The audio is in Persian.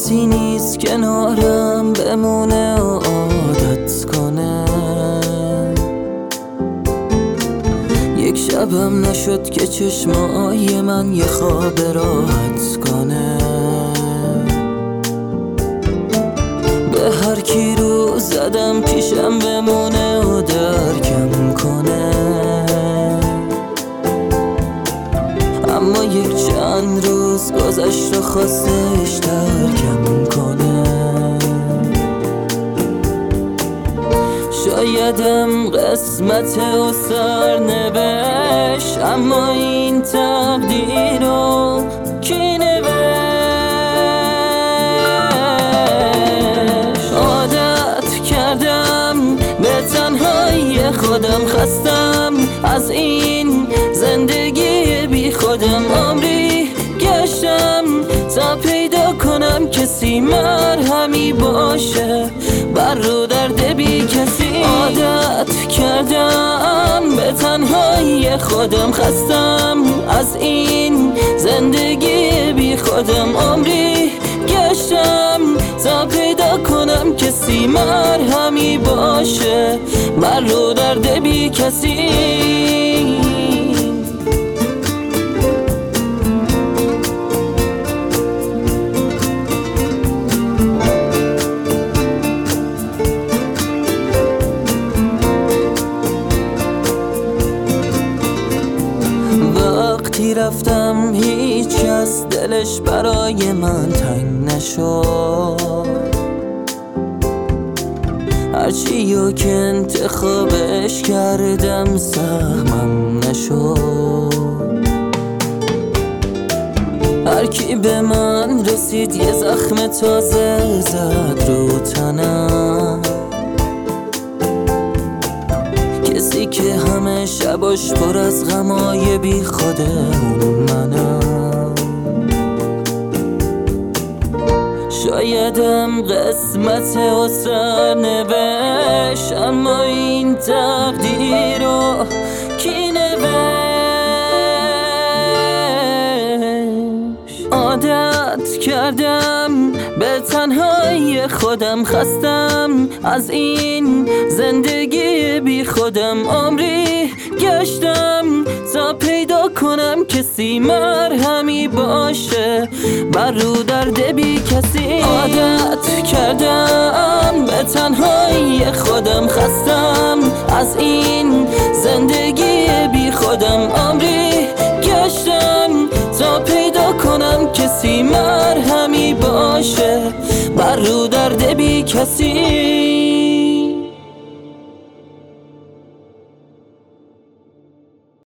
کسی نیست کنارم بمونه و عادت کنه. یک شبم نشد که چشمای من یه خواب راحت کنه. به هر کی رو زدم پیشم بمونه و درکم کنه. اما یک چند روز گذشت و خواستش ترکم کنه. شایدم قسمت و سرنوشت، اما این تقدیر رو کی نوشت؟ عادت کردم به تنهایی خودم، خستم از این زندگی بی خودم. عمری گشتم تا پیدا کنم کسی مرهمی باشه بر رو درد بی کسی. عادت کردم به تنهایی خودم، خستم از این زندگی بی خودم. عمری گشتم تا پیدا کنم کسی مرهمی باشه بر رو درد بی کسی. وقتی رفتم هیچ کس دلش برای من تنگ نشد. هرچی و که انتخابش کردم سهمم نشد. هر کی به من رسید یه زخم تازه زد رو تنم. کسی که همه شباش پر از غمای بی خوده منم. شایدم قسمت و سرنوشت، اما این تقدیر رو کی نوشت؟ عادت کردم به تنهایی خودم، خستم از این زندگی بی خودم. عمری گشتم تا پیدا کنم کسی مرهمی باشه بر رو درد بی کسی. عادت کردم به تنهایی خودم، خستم از این زندگی بی خودم. عمری گشتم تا پیدا کنم کسی مرهمی باشه بر رو درد بی کسی.